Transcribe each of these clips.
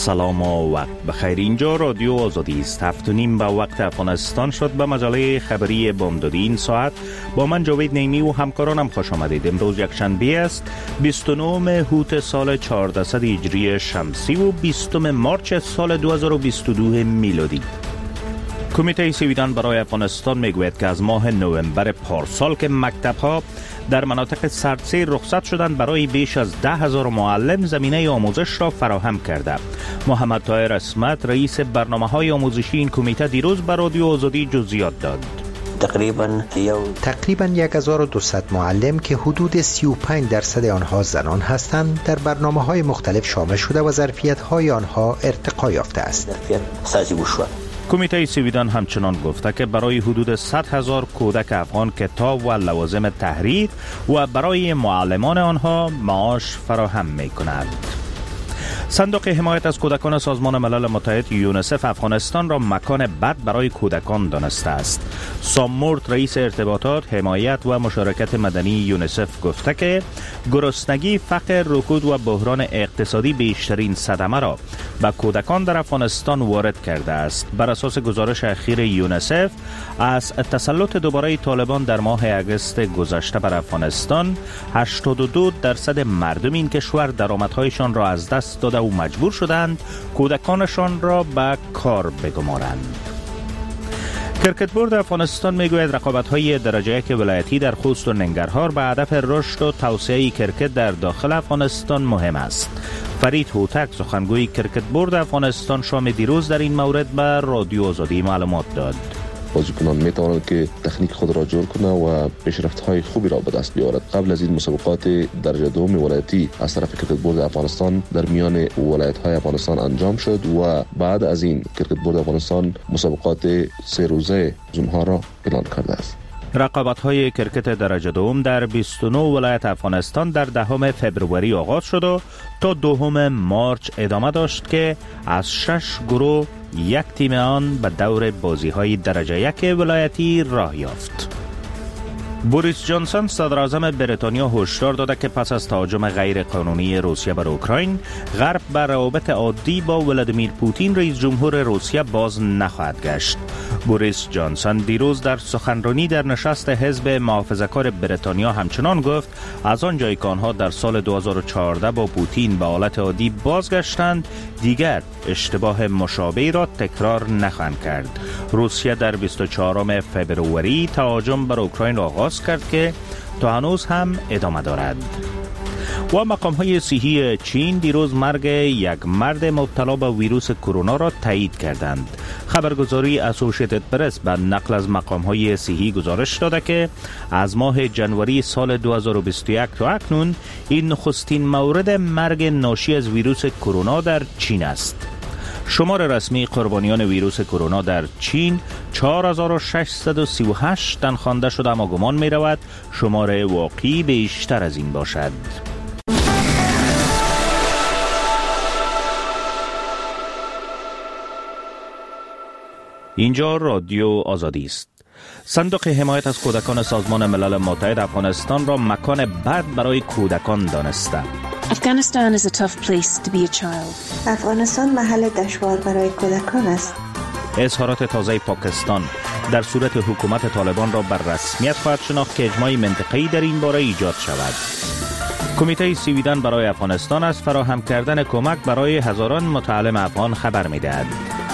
سلام و وقت بخیر. اینجا رادیو آزادی است. 7:30 به وقت افغانستان شد. به مجله خبری بامدادی این ساعت با من جاوید نیمی و همکارانم خوش آمدید. امروز یک شنبه است، 29 هوت سال 1400 هجری شمسی و 20 مارچ سال 2022 میلادی. کمیته سویدن برای افغانستان میگوید که از ماه نوامبر پارسال که مکتب‌ها در مناطق سردسیر رخصت شدند، برای بیش از 10,000 معلم زمینه آموزش را فراهم کرده. محمد طاهر عصمت رئیس برنامه‌های آموزشی این کمیته دیروز به رادیو آزادی جزئیات داد. تقریباً 1200 معلم که حدود 35% آنها زنان هستند در برنامه‌های مختلف شامل شده و ظرفیت‌های آنها ارتقا یافته است. کمیته سویدن همچنان گفته که برای حدود 100,000 کودک افغان کتاب و لوازم تحریر و برای معلمان آنها معاش فراهم می‌کند. صندوق حمایت از کودکان سازمان ملل متحد یونیسف افغانستان را مکان بد برای کودکان دانسته است. سام مورت رئیس ارتباطات، حمایت و مشارکت مدنی یونیسف گفته که گرسنگی، فقر، رکود و بحران اقتصادی بیشترین صدمه را به کودکان در افغانستان وارد کرده است. بر اساس گزارش اخیر یونیسف از تسلط دوباره طالبان در ماه اگست گذشته بر افغانستان، 82% مردم این کشور درآمدهایشان را از دست داده و مجبور شدند کودکانشان را به کار بگمارند. کرکت بورد افغانستان میگوید رقابت‌های درجه یک ولایتی در خوست و ننگرهار به هدف رشد و توسعه کرکت در داخل افغانستان مهم است. فرید هوتک سخنگوی کرکت بورد افغانستان شام دیروز در این مورد به رادیو آزادی معلومات داد. بازیکنان میتوانند که تکنیک خود را جور کنند و پیشرفت‌های خوبی را به دست بیاورد. قبل از این مسابقات درجه دوم ولایتی از طرف کرکت بورد افغانستان در میان ولایت‌های افغانستان انجام شد و بعد از این کرکت بورد افغانستان مسابقات 3 روزه زونها را اعلان کرده است. رقابت‌های کرکت درجه دوم در 29 ولایت افغانستان در 10 فبروری آغاز شد و تا 2 مارچ ادامه داشت که از 6 گروه یک تیم آن به دور بازی‌های درجه یک ولایتی راه یافت. بوریس جانسون صدر اعظم بریتانیا هشدار داده که پس از تهاجم غیر قانونی روسیه بر اوکراین، غرب بر روابط عادی با ولادیمیر پوتین رئیس جمهور روسیه باز نخواهد گشت. بوریس جانسون دیروز در سخنرانی در نشست حزب محافظه‌کار بریتانیا همچنان گفت از آنجایی که آنها در سال 2014 با پوتین به حالت عادی بازگشتند، دیگر اشتباه مشابهی را تکرار نخواهند کرد. روسیه در 24 فبروری تهاجم بر اوکراین آغاز کرد که تا هنوز هم ادامه دارد. و مقام‌های صحی چین دیروز مرگ یک مرد مبتلا به ویروس کرونا را تایید کردند. خبرگزاری اسوسییتد پرس به نقل از مقام‌های صحی گزارش داده که از ماه جنوری سال 2021 تا اکنون این نخستین مورد مرگ ناشی از ویروس کرونا در چین است. شمار رسمی قربانیان ویروس کرونا در چین 4638 تن خوانده شده، اما گمان می رود شمار واقعی بیشتر از این باشد. اینجا رادیو آزادی است. صندوق حمایت از کودکان سازمان ملل متحد افغانستان را مکان بد برای کودکان دانسته. Afghanistan is a tough place to be a child. افغانستان محل دشوار برای کودکان است. اظهارات تازه پاکستان در صورت حکومت طالبان را بر رسمیت خواهد شناخت که اجماع منطقه‌ای در این باره ایجاد شود. کمیته سویدن برای افغانستان از فراهم کردن کمک برای هزاران متعلم افغان خبر می‌دهد.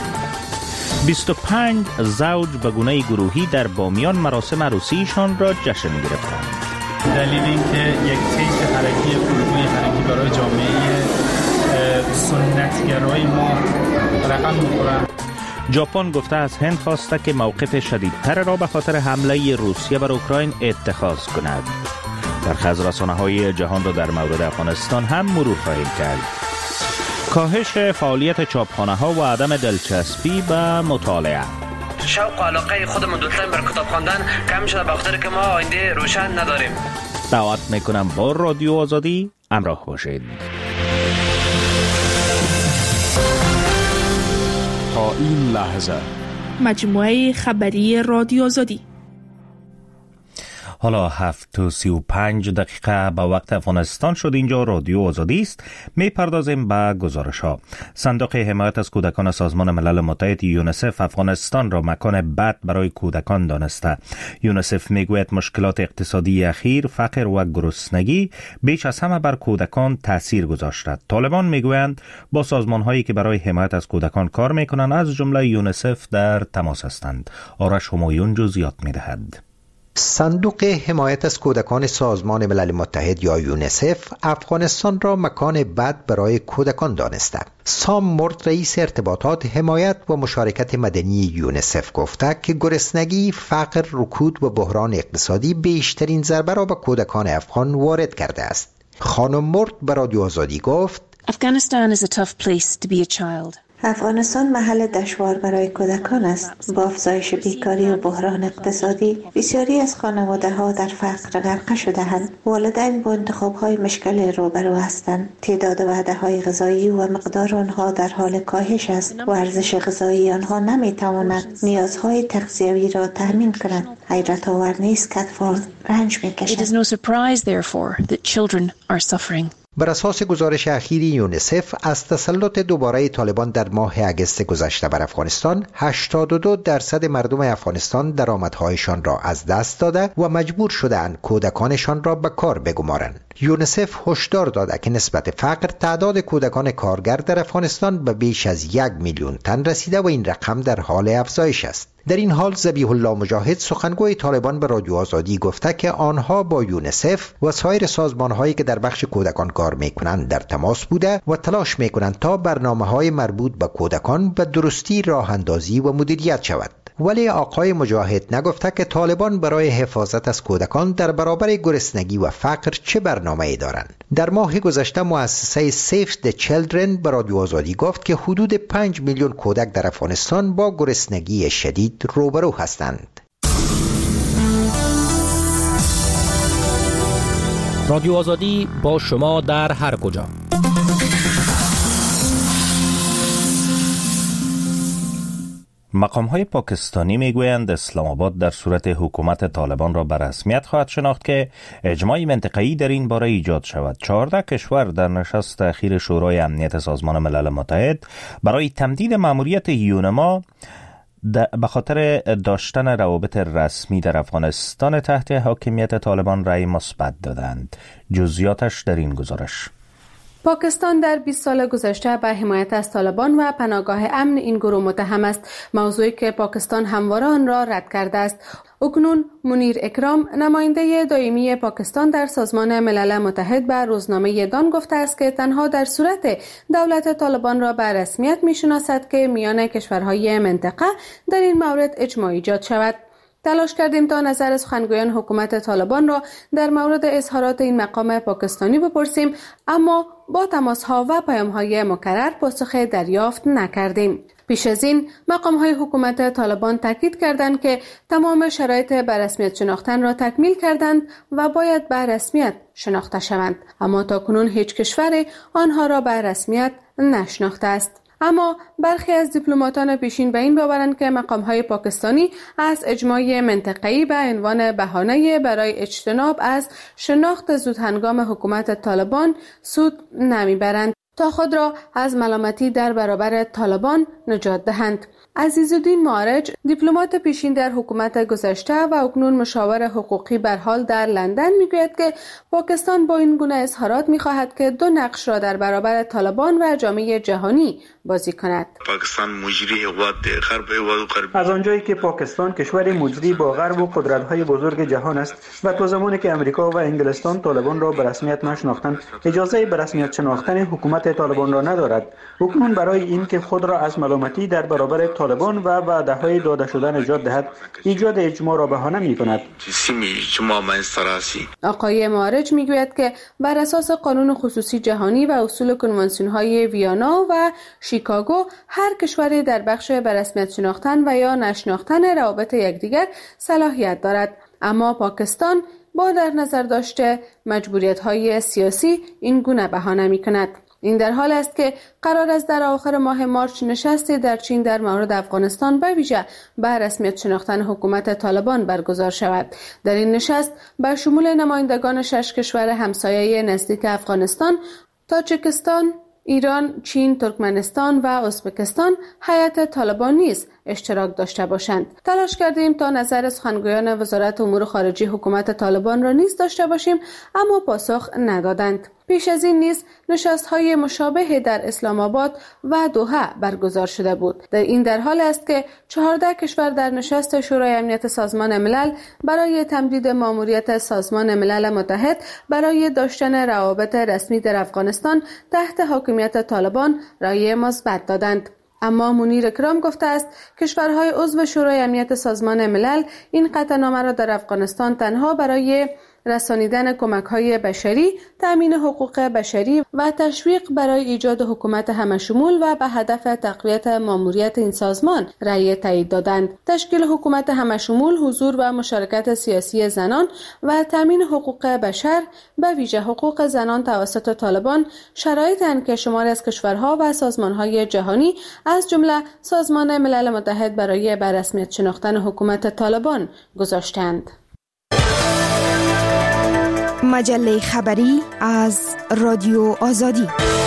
25 زوج به گونه گروهی در بامیان مراسم عروسیشان را جشن گرفتند. دلیل اینکه یک طیف حرکتی گروهی حرکتی برای جامعه سنتگرای ما رقم می‌خوره. ژاپن گفته از هند خواسته که موقف شدیدتر را به خاطر حمله روسیه بر اوکراین اتخاذ کند. برخی از رسانه‌های جهان را در مورد افغانستان هم مرور خواهیم کرد. کاهش فعالیت چاپخانه‌ها و عدم دلچسبی به مطالعه. شوق و علاقه خودمون دوستان بر کتاب خواندن کم شده، به خاطر که ما آینده روشن نداریم. دعوت میکنم با رادیو آزادی همراه باشید. تا این لحظه مجموعه خبری رادیو آزادی. حالا 7:35 به وقت افغانستان شد. اینجا رادیو آزادی است. می پردازیم به گزارش ها. صندوق حمایت از کودکان سازمان ملل متحد یونیسف افغانستان را مکان بد برای کودکان دانسته. یونیسف میگوید مشکلات اقتصادی اخیر، فقر و گرسنگی بیش از همه بر کودکان تاثیر گذاشته. طالبان میگویند با سازمان هایی که برای حمایت از کودکان کار میکنند از جمله یونیسف در تماس هستند. آرش همایون جزئیات میدهد. صندوق حمایت از کودکان سازمان ملل متحد یا یونیسف افغانستان را مکان بد برای کودکان دانسته. سام مورد رئیس ارتباطات حمایت و مشارکت مدنی یونیسف گفته که گرسنگی، فقر، رکود و بحران اقتصادی بیشترین ضربه را به کودکان افغان وارد کرده است. خانم مورد به رادیو آزادی گفت Afghanistan is a tough place to be a child. افغانستان محل دشوار برای کودکان است. با افزایش بیکاری و بحران اقتصادی، بسیاری از خانواده‌ها در فقر غرق شده‌اند. والدین با انتخاب‌های مشکل روبرو هستند. تعداد وعده‌های غذایی و مقدار آنها در حال کاهش است و ارزش غذایی آنها نمی‌تواند نیازهای تغذیوی را تامین کند. حیرت آور نیست که اطفال رنج می‌کشند. It is no surprise therefore that children are suffering. بر اساس گزارش اخیری یونیسف از تسلط دوباره طالبان در ماه اگست گذشته بر افغانستان 82% مردم افغانستان درآمدهایشان را از دست داده و مجبور شده‌اند کودکانشان را به کار بگمارند. یونیسف هشدار داده که نسبت فقر تعداد کودکان کارگر در افغانستان به بیش از 1 میلیون تن رسیده و این رقم در حال افزایش است. در این حال ذبیح الله مجاهد سخنگوی طالبان به رادیو آزادی گفته که آنها با یونیسف و سایر سازمان‌هایی که در بخش کودکان کار می‌کنند در تماس بوده و تلاش می‌کنند تا برنامه‌های مربوط به کودکان به درستی راه‌اندازی و مدیریت شود. ولی آقای مجاهد نگفته که طالبان برای حفاظت از کودکان در برابر گرسنگی و فقر چه برنامه‌ای دارند. در ماه گذشته مؤسسه Save the Children به رادیو آزادی گفت که حدود 5 میلیون کودک در افغانستان با گرسنگی شدید روبرو هستند. رادیو آزادی با شما در هر کجا. مقام‌های پاکستانی میگویند اسلام آباد در صورت حکومت طالبان را به رسمیت خواهد شناخت که اجماع منطقه‌ای در این باره ایجاد شود. 14 کشور در نشست اخیر شورای امنیت سازمان ملل متحد برای تمدید مأموریت یونما به خاطر داشتن روابط رسمی در افغانستان تحت حاکمیت طالبان رأی مثبت دادند. جزئیاتش در این گزارش. پاکستان در 20 سال گذشته به حمایت از طالبان و پناهگاه امن این گروه متهم است، موضوعی که پاکستان همواره آن را رد کرده است. اکنون منیر اکرام نماینده دائمی پاکستان در سازمان ملل متحد به روزنامه دان گفته است که تنها در صورت دولت طالبان را به رسمیت می‌شناسد که میان کشورهای منطقه در این مورد اجماع ایجاد شود. تلاش کردیم تا نظر سخنگویان حکومت طالبان را در مورد اظهارات این مقام پاکستانی بپرسیم، اما با تماس‌ها و پیام‌های مکرر پاسخ دریافت نکردیم. پیش از این مقام‌های حکومت طالبان تاکید کردند که تمام شرایط به رسمیت شناختن را تکمیل کردند و باید به رسمیت شناخته شوند، اما تاکنون هیچ کشور آنها را به رسمیت نشناخته است. اما برخی از دیپلماتان پیشین به این باورند که مقام‌های پاکستانی از اجماع منطقه‌ای به عنوان بهانه برای اجتناب از شناخت زودهنگام حکومت طالبان سود نمیبرند تا خود را از ملامتی در برابر طالبان نجات دهند. عزیزالدین معارج، دیپلمات پیشین در حکومت گذشته و اکنون مشاور حقوقی برحال در لندن، میگوید که پاکستان با این گونه اظهارات میخواهد که دو نقش را در برابر طالبان و جامعه جهانی بازی کند. پاکستان مجری قوات غرب و غرب، از آنجایی که پاکستان کشور مجری با غرب و قدرت‌های بزرگ جهان است و تا زمانی که امریکا و انگلستان طالبان را به رسمیت نشناختند، اجازه به رسمیت شناختن حکومت طالبان را ندارد. اکنون برای اینکه خود را از ملامتی در برابر طالبان و وعده‌های داده شده نجات دهد، ایجاد اجماع را بهانه می‌کند. آقای معارج میگوید که بر اساس قانون خصوصی جهانی و اصول کنوانسیون‌های ویانا و شیکاگو، هر کشوری در بخش به رسمیت شناختن و یا نشناختن روابط یکدیگر صلاحیت دارد، اما پاکستان با در نظر داشته مجبوریت‌های سیاسی این گونه بهانه می‌کند. این در حال است که قرار است در آخر ماه مارچ نشستی در چین در مورد افغانستان به ویژه به رسمیت شناختن حکومت طالبان برگزار شود. در این نشست به شمول نمایندگان 6 کشور همسایه نزدیک افغانستان، تاجیکستان، ایران، چین، ترکمنستان و ازبکستان هیئت طالبان نیز اشتراک داشته باشند. تلاش کردیم تا نظر سخنگویان وزارت امور خارجه حکومت طالبان را نیز داشته باشیم، اما پاسخ ندادند. پیش از این نیز نشست‌های مشابه در اسلام آباد و دوحه برگزار شده بود. این در حال است که 14 کشور در نشست شورای امنیت سازمان ملل برای تمدید ماموریت سازمان ملل متحد برای داشتن روابط رسمی در افغانستان تحت حاکمیت طالبان رأی مثبت دادند. اما منیر اکرام گفته است کشورهای عضو شورای امنیت سازمان ملل این قطعنامه را در افغانستان تنها برای رسانیدن کمک‌های بشری، تأمین حقوق بشری و تشویق برای ایجاد حکومت همشمول و به هدف تقویت ماموریت این سازمان رأی تایید دادند. تشکیل حکومت همشمول، حضور و مشارکت سیاسی زنان و تأمین حقوق بشر، به ویژه حقوق زنان توسط طالبان، شرایطی اند که شماری از کشورها و سازمان‌های جهانی از جمله سازمان ملل متحد برای به رسمیت شناختن حکومت طالبان گذاشتند. مجله خبری از رادیو آزادی.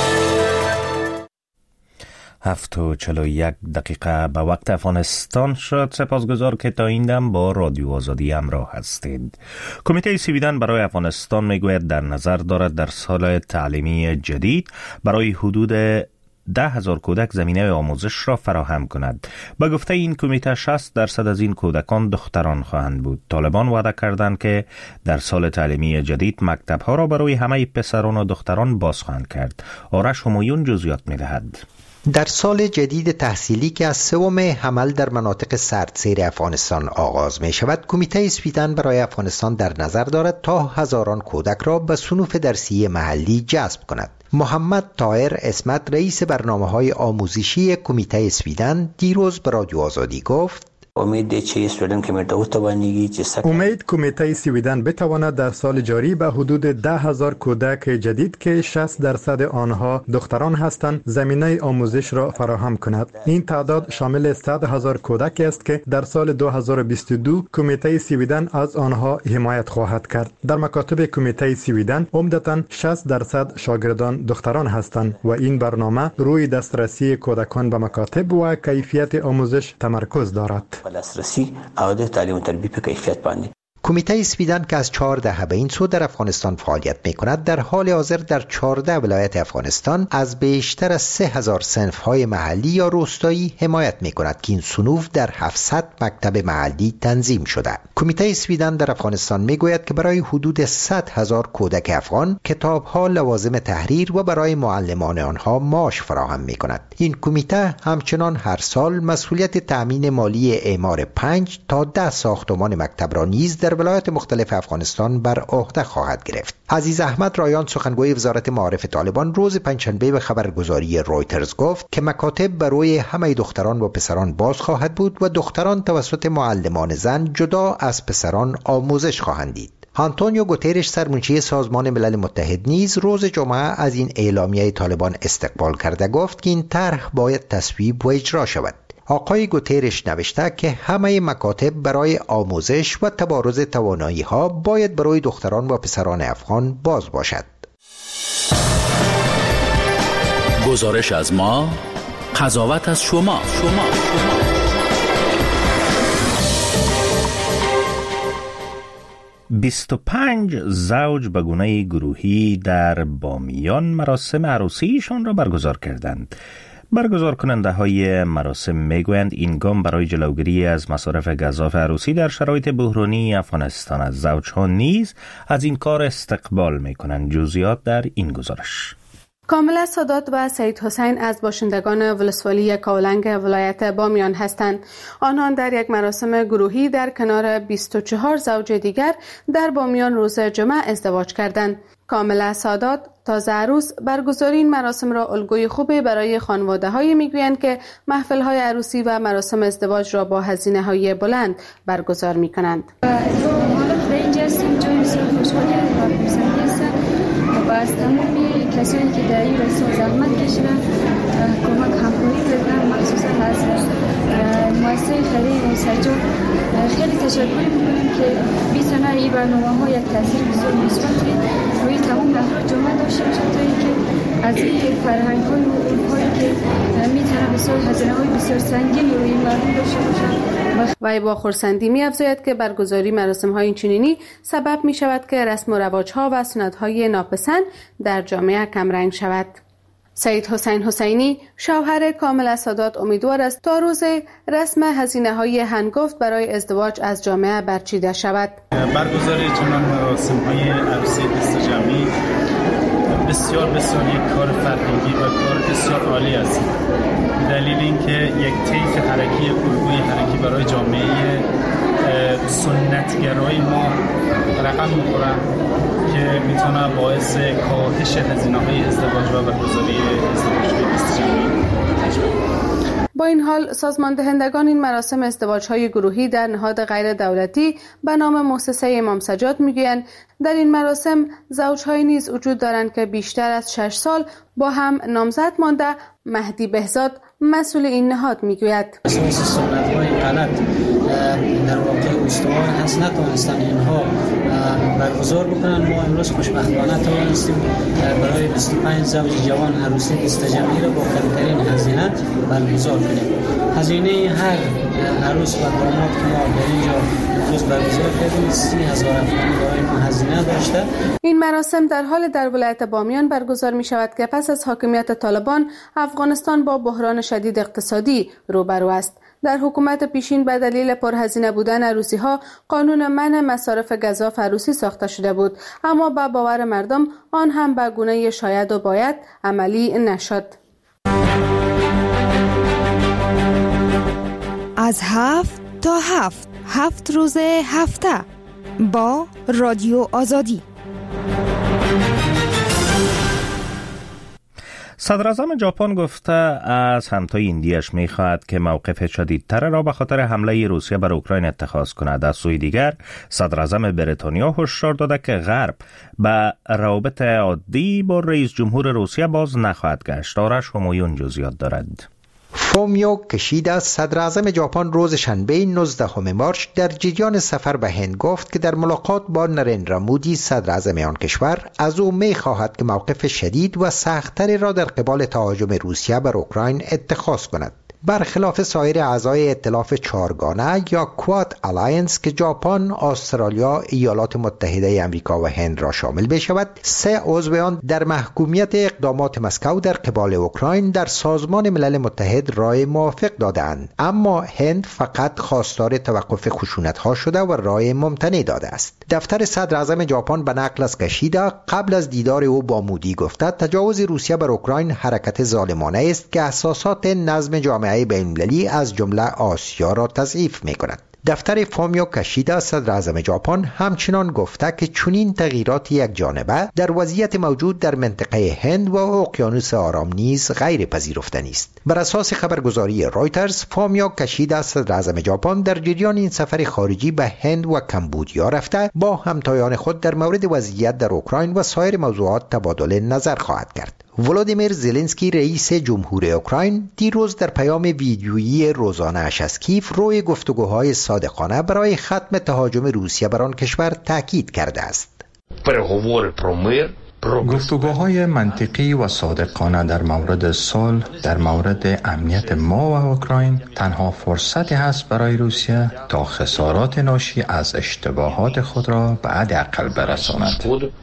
7:41 به وقت افغانستان شد. سپاسگزار که تا این دم با رادیو آزادی همراه هستید. کمیته سویدن برای افغانستان میگوید در نظر دارد در سال تعلیمی جدید برای حدود 10,000 کودک زمینه آموزش را فراهم کند. به گفته این کمیته 60% از این کودکان دختران خواهند بود. طالبان وعده کردند که در سال تعلیمی جدید مکتب‌ها را برای همه پسران و دختران باز خواهند کرد. آرش همایون جزئیات می‌دهد. در سال جدید تحصیلی که از 3 حمل در مناطق سردسیر افغانستان آغاز می شود، کمیته سویدن برای افغانستان در نظر دارد تا هزاران کودک را به صنوف درسی محلی جذب کند. محمد طاهر اسمت، رئیس برنامه‌های آموزشی کمیته سویدن، دیروز به رادیو آزادی گفت: امید کمیته سویدن بتواند در سال جاری به حدود 10,000 کودک جدید که 60% آنها دختران هستند زمینه آموزش را فراهم کند. این تعداد شامل 100,000 کودک است که در سال 2022 کمیته سویدن از آنها حمایت خواهد کرد. در مکاتب کمیته سویدن عمدتاً 60% شاگردان دختران هستند و این برنامه روی دسترسی کودکان به مکاتب و کیفیت آموزش تمرکز دارد. دسترسی او د تعلیم و تربیت په کیفیت باندې. کمیته سویدن که از 4 دهه به این سو در افغانستان فعالیت می کند، در حال حاضر در 14 ولایت افغانستان از بیشتر از 3,000 صنف‌های محلی یا روستایی حمایت می کند که این صنوف در 700 مکتب محلی تنظیم شده. کمیته سویدن در افغانستان می گوید که برای حدود 100,000 کودک افغان کتاب‌ها، لوازم تحریر و برای معلمان آنها معاش فراهم می کند. این کمیته همچنان هر سال مسئولیت تأمین مالی اعمار 5 تا 10 ساختمان مکتب را نیز در ولایات مختلف افغانستان بر عهده خواهد گرفت. عزیز احمد رایان، سخنگوی وزارت معارف طالبان، روز پنجشنبه به خبرگزاری رویترز گفت که مکاتب برای همه دختران و پسران باز خواهد بود و دختران توسط معلمان زن جدا از پسران آموزش خواهند دید. آنتونیو گوترش، سرمنشی سازمان ملل متحد، نیز روز جمعه از این اعلامیه طالبان استقبال کرده گفت که این طرح باید تصویب و اجرا شود. آقای گوترش نوشته که همه مکاتب برای آموزش و تبارز توانایی‌ها باید برای دختران و پسران افغان باز باشد. گزارش از ما، قضاوت از شما. 25 زوج به گونه گروهی در بامیان مراسم عروسیشان را برگزار کردند. برگزار کننده های مراسم میگویند این گام برای جلوگیری از مصارف گزاف عروسی در شرایط بحرانی افغانستان است. زوجها نیز از این کار استقبال میکنند. جزئیات در این گزارش. کاملا سادات و سید حسین از باشندگان ولسوالی کاولنگ ولایت بامیان هستند. آنان در یک مراسم گروهی در کنار 24 زوج دیگر در بامیان روز جمعه ازدواج کردند. کاملا سادات، تازه عروس، برگزاری این مراسم را الگوی خوبی برای خانواده‌های میگویند که محفل‌های عروسی و مراسم ازدواج را با هزینه‌های بلند برگزار می‌کنند. کسانی که در این رسول زحمت کشیدن، کمک همکاری کردن، مخصوصا از مؤسسه خیریه مسجد خیلی تشکر میکنیم که بی‌ثمر این برنامه‌ها یک تاثیر بسیار مثبتی روی تمام افراد جامعه داشته باشه تا اینکه از این فرهنگ‌های و علوم‌هایی که میتونه بسیار هزینه‌های بسیار سنگین روی مردم داشته باشه. و با خرسندی می‌افزاید که برگزاری مراسم‌های چنینی سبب می‌شود که رسم و رواج‌ها و سنت‌های ناپسند در جامعه کمرنگ شود. سید حسین حسینی شوهر کامل سادات امیدوار است تا روز رسم هزینه‌های هنگفت برای ازدواج از جامعه برچیده شود. برگزاری چنان مراسم‌های عروسی دست جمعی بسیار یک کار فرهنگی و کار بسیار عالی است. دلیل اینکه یک طیف حرکی الگوی حرکی برای جامعه سنتگرای ما رقم می‌خوره که میتونه باعث کاهش هزینه‌های ازدواج و برگزاری ازدواج‌های دست جمعی بشه. با این حال سازمان دهندگان این مراسم ازدواج‌های گروهی در نهاد غیر دولتی به نام مؤسسه امام سجاد میگویند در این مراسم زوج‌های نیز وجود دارند که بیشتر از 6 سال با هم نامزد مانده. مهدی بهزاد مسئول این نهاد میگوید اساس سنت‌های غلط در واقع استوار هست، نتوانستن اینها برگزار بکنن. ما امروز خوشبختانه توانستیم برای 25 زوج جوان عروسی دست جمعی را با کمترین هزینه برگزار کنیم. هزینه هر عروس و داماد که ما در اینجا امروز برگزار کردیم 30,000 افغانی برای ما هزینه داشته. این مراسم در حال در ولایت بامیان برگزار می شود که پس از حاکمیت طالبان افغانستان با بحران شدید اقتصادی روبرو است. در حکومت پیشین به دلیل پرهزینه بودن عروسی‌ها قانون منع مصارف گزاف عروسی ساخته شده بود، اما به باور مردم آن هم به گونه شاید و باید عملی نشد. از 7 تا 7 روز هفته با رادیو آزادی. صدراعظم ژاپن گفته از همتای هندیش می‌خواهد که موقف شدیدتر را به خاطر حمله روسیه بر اوکراین اتخاذ کند. از سوی دیگر صدراعظم بریتانیا هشدار داده که غرب به روابط عادی با رئیس جمهور روسیه باز نخواهد گشت. آرش همایون جزئیات دارد. فومیو کشیدا صدراعظم ژاپن روز شنبه 19 مارس در جریان سفر به هند گفت که در ملاقات با نریندرا مودی صدراعظم آن کشور از او می‌خواهد که موقف شدید و سخت‌تری را در قبال تهاجم روسیه بر اوکراین اتخاذ کند. برخلاف سایر اعضای ائتلاف چهارگانه یا کواد الاینس که ژاپن، استرالیا، ایالات متحده آمریکا و هند را شامل بشود، 3 عضو آن در محکومیت اقدامات مسکو در قبال اوکراین در سازمان ملل متحد رای موافق دادند، اما هند فقط خواستار توقف خشونت‌ها شده و رای ممتنع داده است. دفتر صدراعظم ژاپن به نقل از کشیدا قبل از دیدار او با مودی گفته تجاوز روسیه بر اوکراین حرکت ظالمانه است که اساسات نظم جامعه بین‌المللی از جمله آسیا را تضعیف می‌کند. دفتر فومیو کشیدا صدراعظم ژاپن همچنان گفته که چنین تغییرات یک جانبه در وضعیت موجود در منطقه هند و اقیانوس آرام نیز غیر پذیرفتنی است. بر اساس خبرگزاری رویترز، فومیو کشیدا صدراعظم ژاپن در جریان این سفر خارجی به هند و کمبودیا رفته با همتایان خود در مورد وضعیت در اوکراین و سایر موضوعات تبادل نظر خواهد کرد. ولادیمیر زلنسکی رئیس جمهور اوکراین دیروز در پیام ویدیویی روزانه اش از کیف روی گفتگوهای صادقانه برای ختم تهاجم روسیه بر آن کشور تاکید کرده است. گفتگوهای منطقی و صادقانه در مورد صلح، در مورد امنیت ما و اوکراین تنها فرصتی هست برای روسیه تا خسارات ناشی از اشتباهات خود را به حداقل برساند.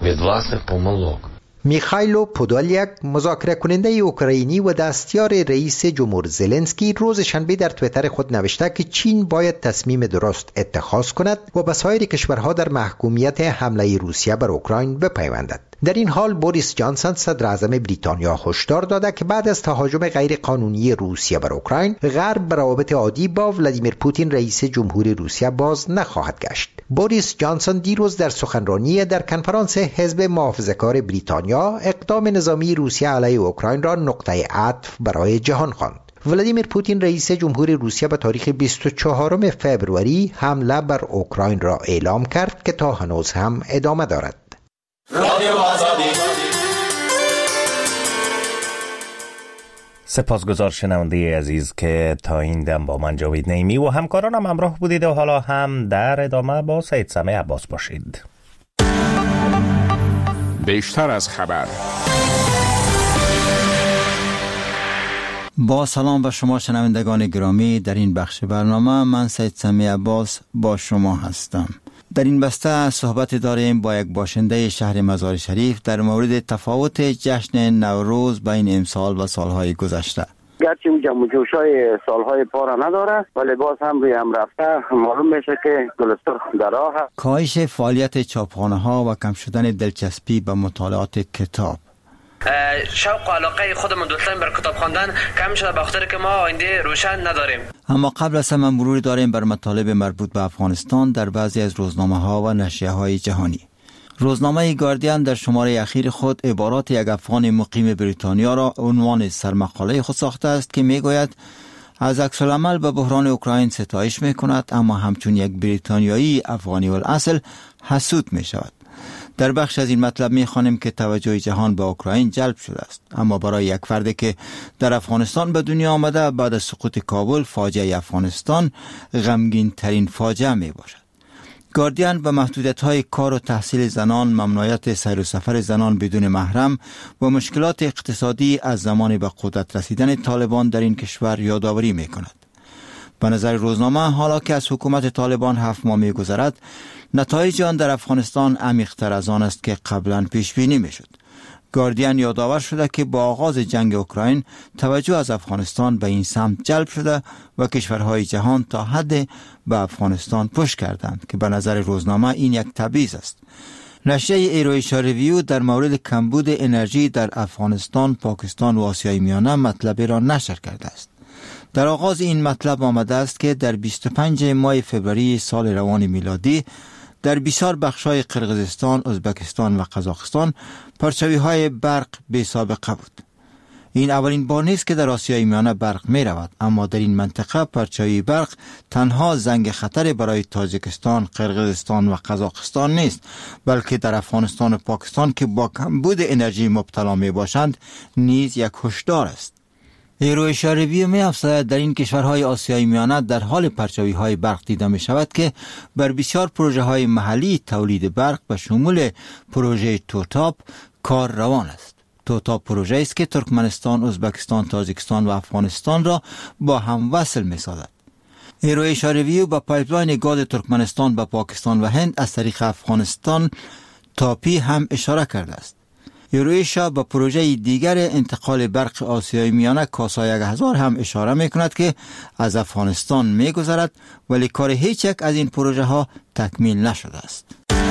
میخائیل پودولیک، مذاکره کننده اوکراینی و دستیار رئیس جمهور زلنسکی، روز شنبه در توییتر خود نوشته که چین باید تصمیم درست اتخاذ کند و به سایر کشورها در محکومیت حمله روسیه بر اوکراین بپیوندد. در این حال بوریس جانسون صدراعظم بریتانیا هشدار داده که بعد از تهاجم غیرقانونی روسیه بر اوکراین، غرب به روابط عادی با ولادیمیر پوتین رئیس جمهور روسیه باز نخواهد گشت. بوریس جانسون دیروز در سخنرانی در کنفرانس حزب محافظه‌کار بریتانیا اقدام نظامی روسیه علیه اوکراین را نقطه عطف برای جهان خواند. ولادیمیر پوتین رئیس جمهور روسیه به تاریخ 24 فوریه حمله بر اوکراین را اعلام کرد که تا هنوز هم ادامه دارد. رادیو آزادی. سپاسگزار شنونده عزیز که تا این دم با من جاوید نعیمی و همکارانم همراه بودید و حالا هم در ادامه با سید سمیع عباس باشید. بیشتر از خبر. با سلام به شما شنوندگان گرامی، در این بخش برنامه من سید سمیع عباس با شما هستم. در این بسته صحبت داریم با یک باشنده شهر مزار شریف در مورد تفاوت جشن نوروز بین امسال و سالهای گذشته. گرچه اون جمع و جوشای سالهای پارا نداره ولی باز هم روی هم رفته معلوم میشه که گلستر در راه هست. کاهش فعالیت چاپخانه ها و کم شدن دلچسپی به مطالعات کتاب. شوق و علاقه خودمون دوستان بر کتاب خواندن کم شده به خاطر که ما آینده روشن نداریم. اما قبل از همه مروری داریم بر مطالب مربوط به افغانستان در بعضی از روزنامه ها و نشریه های جهانی. روزنامه گاردین در شماره اخیر خود عبارات یک افغان مقیم بریتانیا را عنوان سرمقاله خود ساخته است که میگوید از عکس‌العمل به بحران اوکراین ستایش میکند اما همچون یک بریتانیایی افغانی الاصل حسود میشود. در بخش از این مطلب میخوانیم که توجه جهان به اوکراین جلب شده است، اما برای یک فردی که در افغانستان به دنیا آمده بعد از سقوط کابل فاجعه افغانستان غمگین ترین فاجعه می باشد. گاردین به محدودیت‌های کار و تحصیل زنان، ممنوعیت سیر و سفر زنان بدون محرم و مشکلات اقتصادی از زمان به قدرت رسیدن طالبان در این کشور یادآوری میکند. به نظر روزنامه حالا که از حکومت طالبان 7 ماه می‌گذرد، نتایج آن در افغانستان عمیق‌تر از آن است که قبلا پیش بینی می‌شد. گاردین یادآور شده که با آغاز جنگ اوکراین توجه از افغانستان به این سمت جلب شده و کشورهای جهان تا حد به افغانستان پشت کردند که به نظر روزنامه این یک تبعیض است. نشریه ایرویشا ریویو در مورد کمبود انرژی در افغانستان، پاکستان و آسیای میانه مطلبی را نشر کرده است. در آغاز این مطلب آمده است که در 25 ماه فوریه سال روان میلادی در بسیار بخش‌های قرقیزستان، ازبکستان و قزاقستان پرچاوی‌های برق بی سابقه بود. این اولین بار نیست که در آسیای میانه برق می رود، اما در این منطقه پرچاوی برق تنها زنگ خطر برای تاجیکستان، قرقیزستان و قزاقستان نیست، بلکه در افغانستان و پاکستان که با کمبود انرژی مبتلا می باشند نیز یک هشدار است. ایرویشا ریویو می افزاید در این کشورهای آسیای میانه در حال پرچاوی های برق دیده می شود که بر بسیار پروژه های محلی تولید برق به شمول پروژه توتاپ کار روان است. توتاپ پروژه است که ترکمنستان، ازبکستان، تاجیکستان و افغانستان را با هم وصل می سازد. ایرویشا ریویو با پایپلاین گاز ترکمنستان به پاکستان و هند از طریق افغانستان تاپی هم اشاره کرده است. ایرویشا با پروژه دیگر انتقال برق آسیای میانه کاسا 1000 هم اشاره می کند که از افغانستان می گذرد ولی کار هیچ یک از این پروژه ها تکمیل نشده است.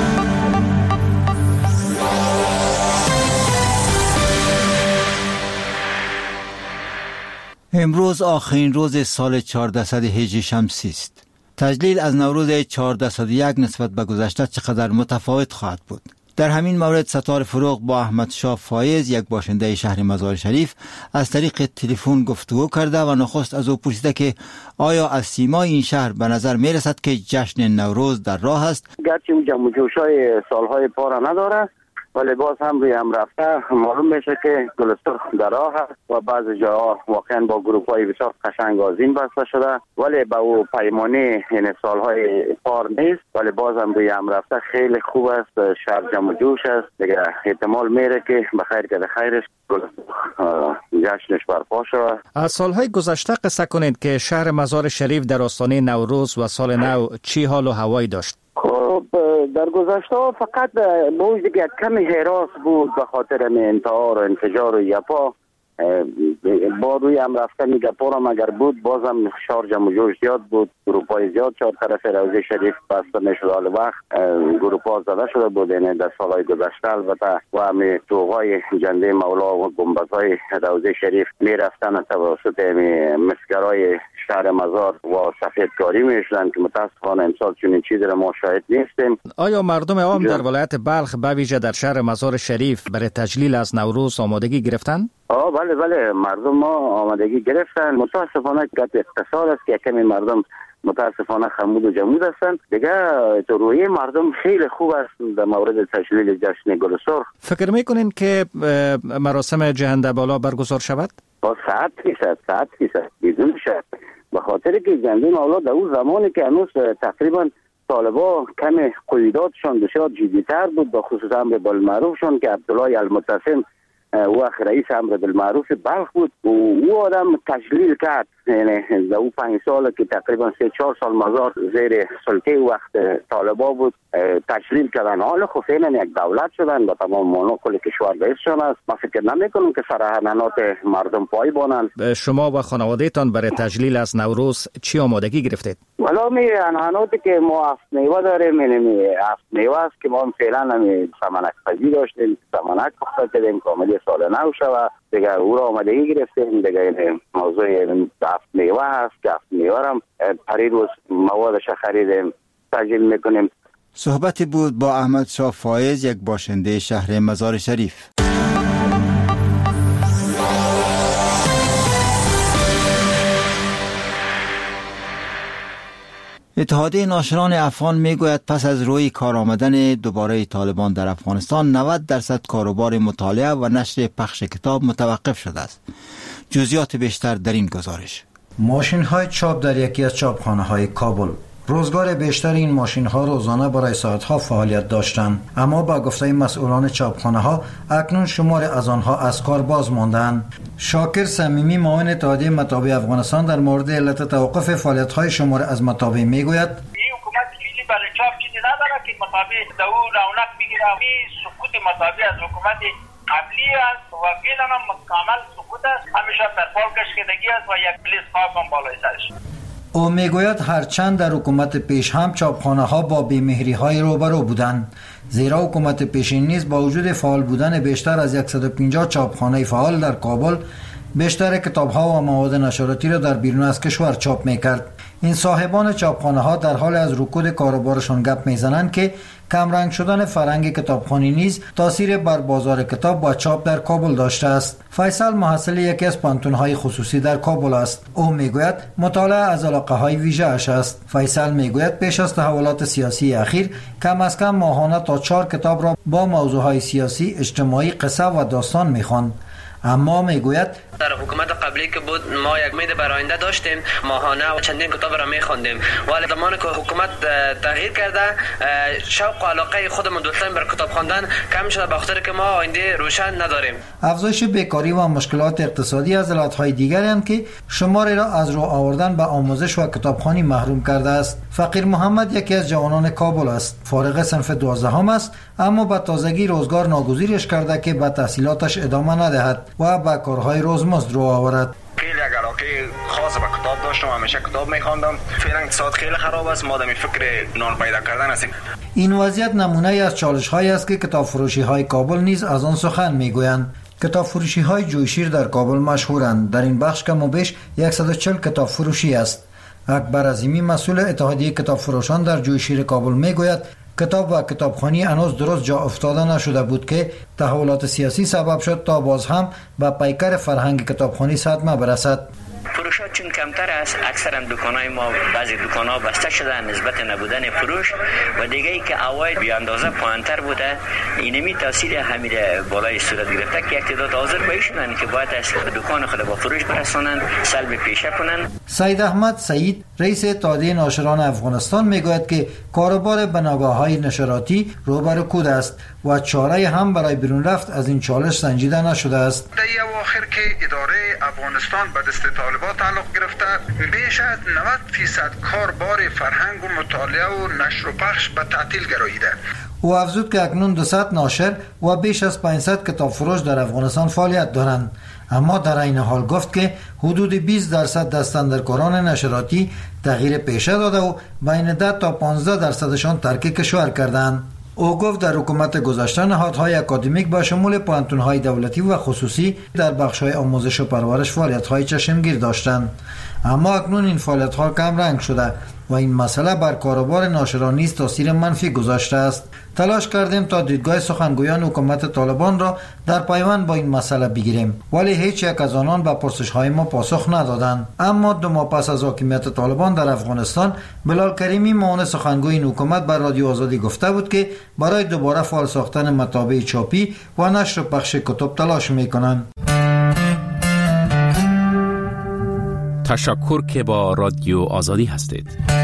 امروز آخرین روز سال 1400 هجری شمسی است. تجلیل از نوروز 1401 نسبت به گذشته چقدر متفاوت خواهد بود؟ در همین مورد ستار فروغ با احمد شاه فایز، یک باشنده شهر مزار شریف، از طریق تلفن گفتگو کرده و نخست از او پرسیده که آیا از سیمای این شهر به نظر می رسد که جشن نوروز در راه است؟ گرچه اون جمع و جوشای سالهای پارا نداره ولی باز هم روی هم رفته معلوم میشه که گلستر در راه هست و بعض جاها واقعا با گروپ‌های بسیار قشنگ آذین بسته شده ولی با او پیمانه این سالهای پار نیست ولی باز هم روی هم رفته خیلی خوب است. شهر جمع و جوش است دیگه، احتمال میره که بخیر که خیرش جشنش برپا شود. از سالهای گذشته قصه کنید که شهر مزار شریف در آستانه نوروز و سال نو چی حال و هوایی داشت؟ خب در گذشته فقط موج دیگه کمی حراس بود به خاطر انتحار و انفجار و یپا با روی هم رفتن گپا هم اگر بود بازم شهر جمع و جوش زیاد بود، گروپای زیاد چهار طرف روضه شریف بسته میشد. حال وقت گروپا زده شده بود یعنی در سالهای گذشته البته و همین توغای جنده مولا و گنبدهای روضه شریف میرفتن توسط مسگرای شهر مزار و سفیدکاری میشدن که متاسفانه امسال چنین چیزی را ما شاهد نیستیم. آیا مردم عام در ولایت بلخ به ویژه در شهر مزار شریف برای تجلیل از نوروز آمادگی گرفتن؟ بله مردم ما آمادگی گرفتن. متاسفانه که اقتصاد است که کمی مردم متاسفانه خمود و جمود هستند. دیگه تو روی مردم خیلی خوب است در مورد تجلیل جشن گل سرخ. فکر میکنین که مراسم جهنده بالا برگزار شود؟ با 100% بدون شک. به خاطر که گندم اولاد در اون زمانی که هنوز تقریبا طالبا کم قیوداتشان بسیار جدیتر بود، به خصوص امر بالمعروفشان که عبدالله المعتصم وقت رئیس امر بالمعروف بلخ بود و او آدم تجلیل کرد. یعنی در او 5 سال که تقریبا 3-4 سال مزار زیر سلطه وقت طالبا بود تجلیل کردن. حالا خب فعلا یک دولت شدن و تمام مانا کل کشور رئیسشان است. ما فکر نمیکنم که سر حنانات مردم پای بانند. شما و خانوادهتان برای تجلیل از نوروز چی آمادگی گرفتید؟ والا می حناناتی که ما 7 میوه داریم، یعنی 7 میوه است که ما فعلا سمنک پزی داشتیم، سمنک پخته کردیم کاملی سال نو شود دیگه، او را آمادگی گرفتیم دیگه. موضوع 7 میوه هست که 7 میوه هم پرید روز موادش خریدیم تجلیل میکنیم. صحبتی بود با احمد شاه فایز، یک باشنده شهر مزار شریف. اتحادیه ناشران افغان میگوید پس از روی کار آمدن دوباره طالبان در افغانستان 90% کاروبار مطالعه و نشر پخش کتاب متوقف شده است. جزئیات بیشتر در این گزارش. ماشین های چاپ در یکی از چاپخانه های کابل. روزگار بیشتر این ماشین ها روزانه برای ساعت ها فعالیت داشتند، اما با گفته مسئولان چاپخانه ها اکنون شمار از آنها از کار باز ماندند. شاکر صمیمی معاون اتحادیه مطابع افغانستان در مورد علت توقف فعالیت های شمار از مطابع میگوید این حکومت چیزی برای چاپ چیزی نداره که مطابع دو رونق بگیره. این سقوط مطابع از حکومت قبلی است و فعلا هم کامل سقوط است. همیشه در پال کشیدگی است و یک پلیس خاص هم بالای سرش. او میگوید هرچند در حکومت پیش هم چاپخانه ها با بیمهری های روبرو بودند، زیرا حکومت پیشین نیز با وجود فعال بودن بیشتر از 150 چاپخانه فعال در کابل بیشتر کتاب ها و مواد نشراتی را در بیرون از کشور چاپ میکرد. این صاحبان چاپخانه ها در حال از رکود کاروبارشان گپ میزنند که کمرنگ شدن فرهنگ کتابخوانی نیز تاثیر بر بازار کتاب و چاپ در کابل داشته است. فیصل محصل یکی از پانتون‌های خصوصی در کابل است. او میگوید مطالعه از علاقه‌های ویژه اش است. فیصل میگوید پیش از تحولات سیاسی اخیر کم از کم ماهانه تا 4 کتاب را با موضوعهای سیاسی، اجتماعی، قصه و داستان میخواند. اما میگوید در حکومت قبلی که بود ما یک امید بر آینده داشتیم، ماهانه و چندین کتاب را می‌خواندیم، ولی زمانی که حکومت تغییر کرده شوق و علاقه خودمون دوستان بر کتاب خواندن کم شده، به خاطر که ما آینده روشن نداریم. افزایش بیکاری و مشکلات اقتصادی از علتهای دیگری اند که شماری را از راه آوردن به آموزش و کتابخوانی محروم کرده است. فقیر محمد یکی از جوانان کابل است. فارغ صنف 12 است، اما به تازگی روزگار ناگزیرش کرده که به تحصیلاتش ادامه ندهد و به کارهای روزمزد رو آورد. خیلی علاقه خاص به کتاب داشتم، همیشه کتاب می‌خواندم. فعلا اقتصاد خیلی خراب است، ما در فکر نان پیدا کردن هستیم. این وضعیت نمونه از چالش‌هایی است که کتاب فروشی‌های کابل نیز از آن سخن می‌گویند. کتاب فروشی‌های جویشیر در کابل مشهورند. در این بخش کم و بیش 140 کتاب فروشی است. اکبر عظیمی مسئول اتحادیه کتاب فروشان در جویشیر کابل می‌گوید کتاب و کتابخوانی هنوز درست جا افتاده نشده بود که تحولات سیاسی سبب شد تا باز هم به پیکر فرهنگ کتابخوانی صدمه برسد. فروشات چون کمتر است، اکثرا دکان‌های ما بعضی دکان‌ها بسته شده نسبت نبودن فروش و دیگه ای که عواید بی اندازه پایین‌تر بوده، اینمی تاثیر همین بالای صورت گرفته که اقتدار حاضر بایشونن که باید از دکان خود با فروش برسونن، سلب پیشه کنن. سید احمد سعید رئیس اتحادیه ناشران افغانستان میگوید که کاروبار بناگاه‌های نشراتی رو به رکود است و چاره هم برای بیرون رفت از این چالش سنجیده نشده است. در اواخر که اداره افغانستان به دست طالبان تعلق گرفته، بیش از 90% کاربار فرهنگ و مطالعه و نشر و پخش به تعطیل گراییده. او افزود که اکنون 200 ناشر و بیش از 500 کتاب فروش در افغانستان فعالیت دارند، اما در این حال گفت که حدود 20% دستاندرکاران نشراتی تغییر پیشه داده و بین 10 تا 15% ترک کشور کردند. او گفت در حکومت گذشته نهادهای اکادمیک با شمول پانتون‌های دولتی و خصوصی در بخش‌های آموزش و پرورش فعالیت‌های چشمگیر داشتند، اما اکنون این فعالیت‌ها کم رنگ شده و این مسئله بر کاروبار ناشران نیز تاثیر منفی گذاشته است. تلاش کردیم تا دیدگاه سخنگویان حکومت طالبان را در پیوند با این مسئله بگیریم، ولی هیچ یک از آنان به پرسش‌های ما پاسخ ندادند. اما 2 ماه پس از حاکمیت طالبان در افغانستان، بلال کریمی معاون سخنگوی این حکومت بر رادیو آزادی گفته بود که برای دوباره فعال ساختن مطابع چاپی و نشر و پخش کتب تلاش می‌کنند. تشکر که با رادیو آزادی هستید.